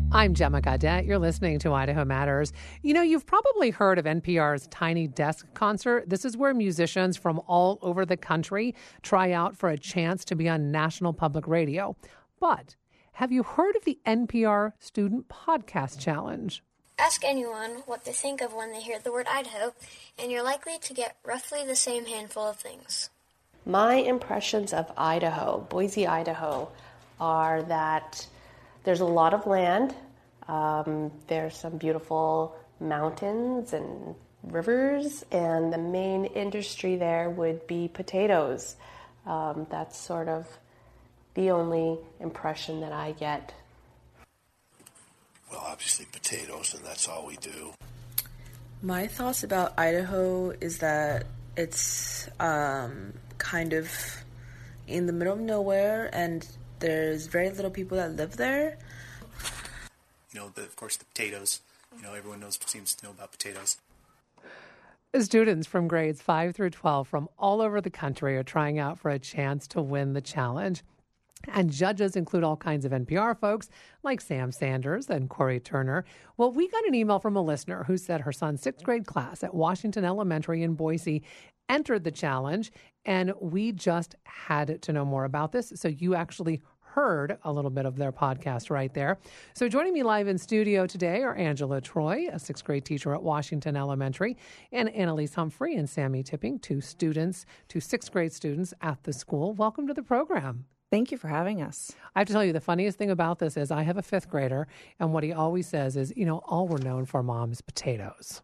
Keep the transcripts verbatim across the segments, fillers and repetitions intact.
I'm Gemma Gaudette. You're listening to Idaho Matters. You know, you've probably heard of N P R's Tiny Desk Concert. This is where musicians from all over the country try out for a chance to be on National Public Radio. But have you heard of the N P R Student Podcast Challenge? Ask anyone what they think of when they hear the word Idaho, and you're likely to get roughly the same handful of things. My impressions of Idaho, Boise, Idaho, are that there's a lot of land. Um, there's some beautiful mountains and rivers, and the main industry there would be potatoes. Um, that's sort of the only impression that I get. Well, obviously potatoes, and that's all we do. My thoughts about Idaho is that it's um, kind of in the middle of nowhere, and there's very little people that live there. You know, the, of course, the potatoes. You know, everyone knows seems to know about potatoes. Students from grades five through twelve from all over the country are trying out for a chance to win the challenge. And judges include all kinds of N P R folks like Sam Sanders and Corey Turner. Well, we got an email from a listener who said her son's sixth grade class at Washington Elementary in Boise entered the challenge, and we just had to know more about this. So you actually heard a little bit of their podcast right there. So joining me live in studio today are Angela Troy, a sixth grade teacher at Washington Elementary, and Annalise Humphrey and Sammy Tipping, two students, two sixth grade students at the school. Welcome to the program. Thank you for having us. I have to tell you, the funniest thing about this is I have a fifth grader, and what he always says is, you know, all we're known for, Mom, is potatoes.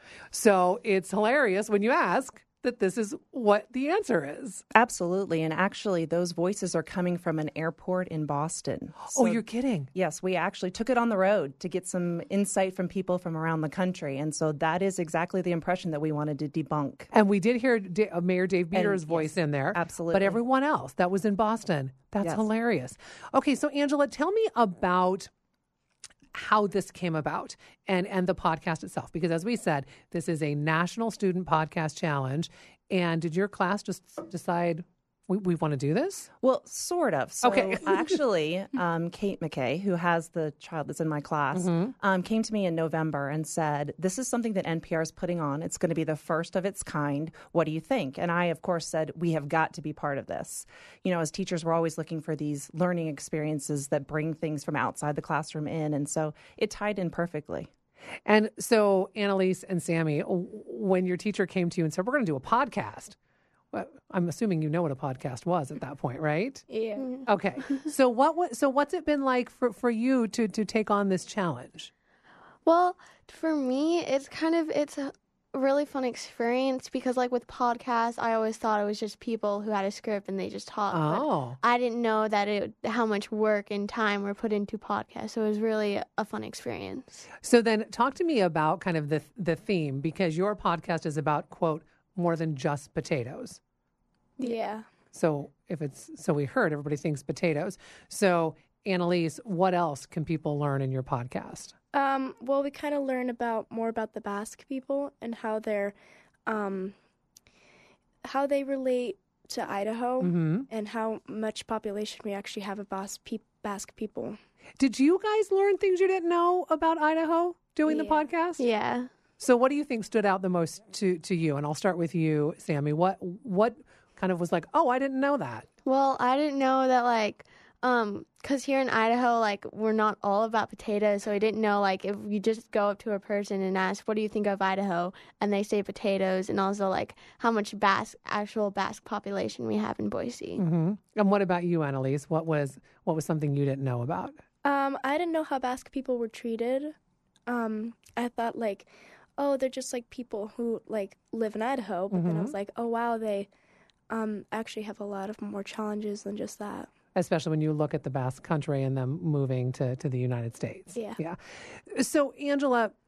So it's hilarious when you ask that this is what the answer is. Absolutely. And actually, those voices are coming from an airport in Boston. So, oh, you're kidding? Yes, we actually took it on the road to get some insight from people from around the country. And so that is exactly the impression that we wanted to debunk. And we did hear D- uh, Mayor Dave Beater's and, voice yes, in there. Absolutely. But everyone else, that was in Boston. That's yes. hilarious. Okay, so Angela, tell me about how this came about and, and the podcast itself. Because as we said, this is a National Student Podcast Challenge. And did your class just decide we, we want to do this? Well, sort of. So okay. actually, um, Kate McKay, who has the child that's in my class, mm-hmm. um, came to me in November and said, this is something that N P R is putting on. It's going to be the first of its kind. What do you think? And I, of course, said, we have got to be part of this. You know, as teachers, we're always looking for these learning experiences that bring things from outside the classroom in. And so it tied in perfectly. And so, Annalise and Sammy, when your teacher came to you and said, we're going to do a podcast, well, I'm assuming you know what a podcast was at that point, right? Yeah. Okay. So what? what so what's it been like for, for you to, to take on this challenge? Well, for me, it's kind of, it's a really fun experience because, like, with podcasts, I always thought it was just people who had a script and they just talk. Oh. But I didn't know that it how much work and time were put into podcasts. So it was really a fun experience. So then talk to me about kind of the the theme, because your podcast is about, quote, more than just potatoes. Yeah. So if it's, so we heard everybody thinks potatoes. So Annalise, what else can people learn in your podcast? Um, well, we kind of learn about more about the Basque people and how they're, um, how they relate to Idaho mm-hmm. and how much population we actually have of Basque, pe- Basque people. Did you guys learn things you didn't know about Idaho doing yeah. the podcast? Yeah. So what do you think stood out the most to, to you? And I'll start with you, Sammy. What what kind of was like, oh, I didn't know that? Well, I didn't know that, like, Um, cause here in Idaho, like, we're not all about potatoes, so I didn't know, like, if you just go up to a person and ask, what do you think of Idaho? And they say potatoes, and also, like, how much Basque, actual Basque population we have in Boise. Mm-hmm. And what about you, Annalise? What was, what was something you didn't know about? Um, I didn't know how Basque people were treated. Um, I thought, like, oh, they're just, like, people who, like, live in Idaho, but mm-hmm. then I was like, oh, wow, they, um, actually have a lot of more challenges than just that. Especially when you look at the Basque Country and them moving to, to the United States. Yeah. Yeah. So, Angela,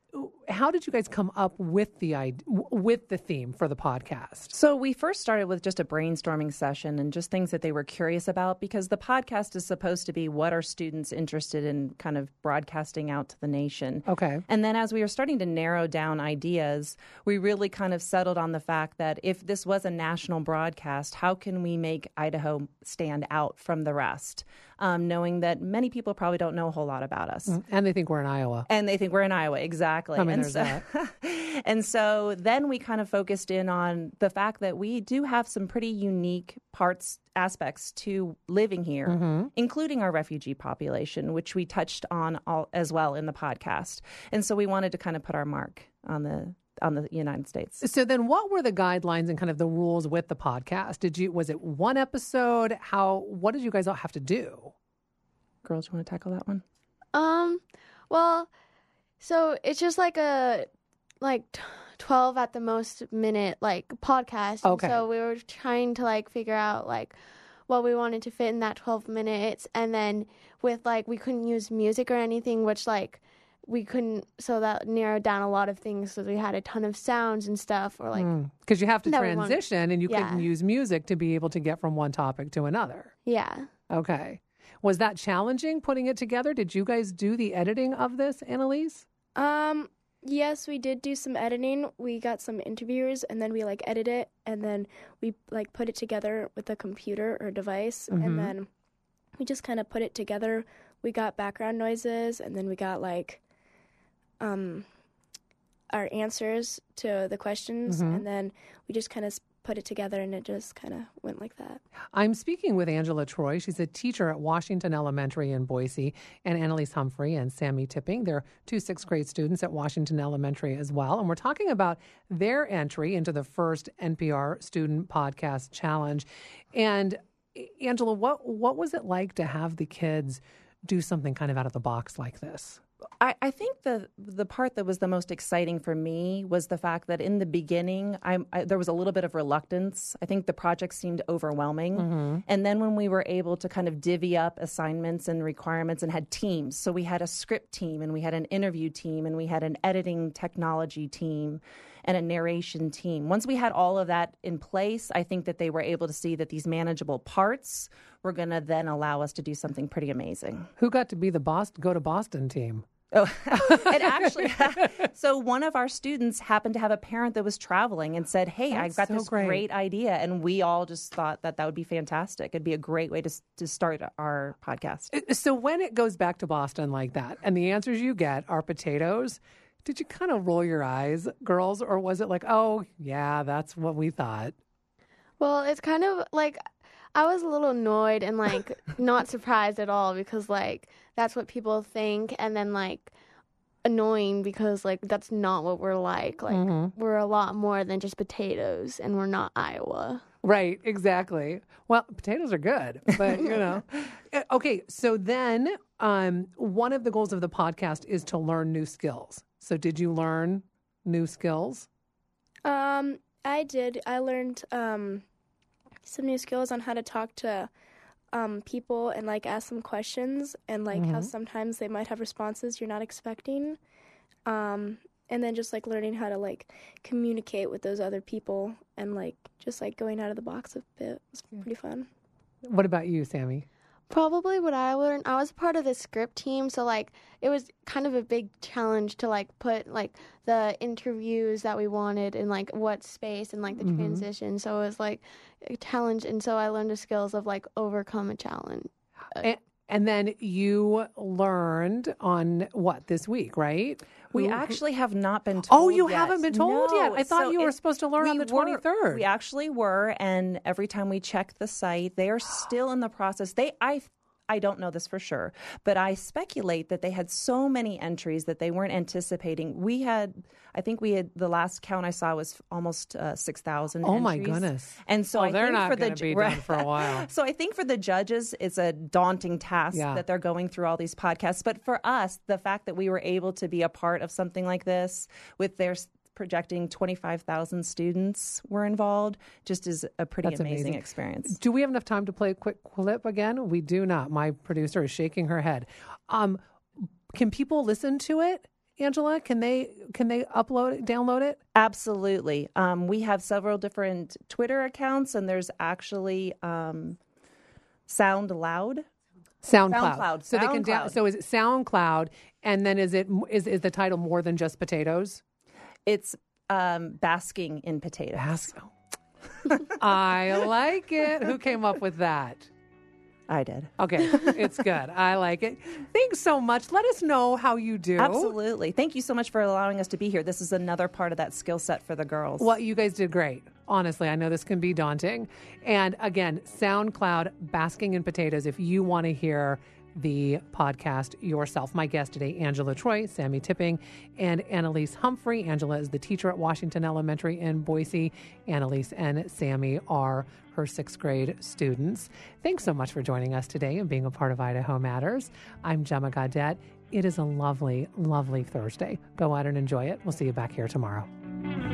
how did you guys come up with the id- with the theme for the podcast? So we first started with just a brainstorming session and just things that they were curious about, because the podcast is supposed to be what are students interested in kind of broadcasting out to the nation. Okay. And then as we were starting to narrow down ideas, we really kind of settled on the fact that if this was a national broadcast, how can we make Idaho stand out from the rest? Um, knowing that many people probably don't know a whole lot about us. And they think we're in Iowa. And they think we're in Iowa, exactly. I mean, and there's so, that. And so then we kind of focused in on the fact that we do have some pretty unique parts, aspects to living here, Mm-hmm. including our refugee population, which we touched on all, as well in the podcast. And so we wanted to kind of put our mark on the on the United States. So then what were the guidelines and kind of the rules with the podcast? Did you, was it one episode? How, what did you guys all have to do? Girls, you want to tackle that one? Um, well, so it's just like a like t- twelve at the most minute like podcast. Okay. So we were trying to like figure out like what we wanted to fit in that twelve minutes, and then with like we couldn't use music or anything, which like we couldn't, so that narrowed down a lot of things. So we had a ton of sounds and stuff, or like Because you have to that we wanted- transition and you Yeah. couldn't use music to be able to get from one topic to another. yeah. Okay. Was that challenging putting it together? Did you guys do the editing of this, Annalise? Um, yes, we did do some editing. We got some interviewers, and then we like edit it, and then we like put it together with a computer or device, Mhm. and then we just kind of put it together. We got background noises, and then we got like um our answers to the questions, Mhm. and then we just kind of put it together, and it just kind of went like that. I'm speaking with Angela Troy. She's a teacher at Washington Elementary in Boise, and Annalise Humphrey and Sammy Tipping. They're two sixth grade students at Washington Elementary as well. And we're talking about their entry into the first N P R Student Podcast Challenge. And Angela, what what was it like to have the kids do something kind of out of the box like this? I, I think the the part that was the most exciting for me was the fact that in the beginning, I, I, there was a little bit of reluctance. I think the project seemed overwhelming. Mm-hmm. And then when we were able to kind of divvy up assignments and requirements and had teams, so we had a script team and we had an interview team and we had an editing technology team and a narration team. Once we had all of that in place, I think that they were able to see that these manageable parts were going to then allow us to do something pretty amazing. Who got to be the Boston, go to Boston team? Oh, it actually, so one of our students happened to have a parent that was traveling and said, hey, That's I've got so this great. great idea. And we all just thought that that would be fantastic. It'd be a great way to to start our podcast. So when it goes back to Boston like that, and the answers you get are potatoes, did you kind of roll your eyes, girls, or was it like, oh, yeah, that's what we thought? Well, it's kind of like I was a little annoyed and like not surprised at all, because like that's what people think, and then like annoying because like that's not what we're like. Like Mhm. we're a lot more than just potatoes, and we're not Iowa. Right, exactly. Well, potatoes are good, but you know. Okay, so then um, one of the goals of the podcast is to learn new skills. So did you learn new skills? Um, I did. I learned um, some new skills on how to talk to um, people and like ask them questions, and like how Mhm. sometimes they might have responses you're not expecting. Um, and then just like learning how to like communicate with those other people, and like just like going out of the box a bit was pretty fun. What about you, Sammy? Probably what I learned, I was part of the script team, so like it was kind of a big challenge to like put like the interviews that we wanted in like what space and like the Mhm. transition. So it was like a challenge, and so I learned the skills of like overcome a challenge. And, and then you learned on what this week, right? We Who- who- actually have not been told Oh, you yet. haven't been told yet? No. I thought So you were it- supposed to learn on we the were- twenty-third. We actually were, and every time we check the site, they are still in the process. They, I, I don't know this for sure, but I speculate that they had so many entries that they weren't anticipating. We had, I think we had, the last count I saw was almost uh, six thousand. Oh, my entries. goodness. And so Oh, I they're think not for the gonna be ju- done for a while. So I think for the judges, it's a daunting task Yeah. that they're going through all these podcasts. But for us, the fact that we were able to be a part of something like this with their s- projecting twenty-five thousand students were involved just is a pretty That's amazing, amazing. experience. Do we have enough time to play a quick clip again? We do not. My producer is shaking her head. Um, can people listen to it Angela? Can they can they upload it, download it? Absolutely. Um, we have several different Twitter accounts, and there's actually um, Sound Loud. SoundCloud. SoundCloud. So they can down, SoundCloud. so is it SoundCloud, and then is it is is the title more than just potatoes? It's um, basking in potatoes. Bas- I like it. Who came up with that? I did. Okay, it's good. I like it. Thanks so much. Let us know how you do. Absolutely. Thank you so much for allowing us to be here. This is another part of that skill set for the girls. Well, you guys did great. Honestly, I know this can be daunting. And again, SoundCloud, Basking in Potatoes, if you want to hear the podcast yourself. My guest today, Angela Troy, Sammy Tipping, and Annalise Humphrey. Angela is the teacher at Washington Elementary in Boise. Annalise and Sammy are her sixth grade students. Thanks so much for joining us today and being a part of Idaho Matters. I'm Gemma Gaudette. It is a lovely, lovely Thursday. Go out and enjoy it. We'll see you back here tomorrow.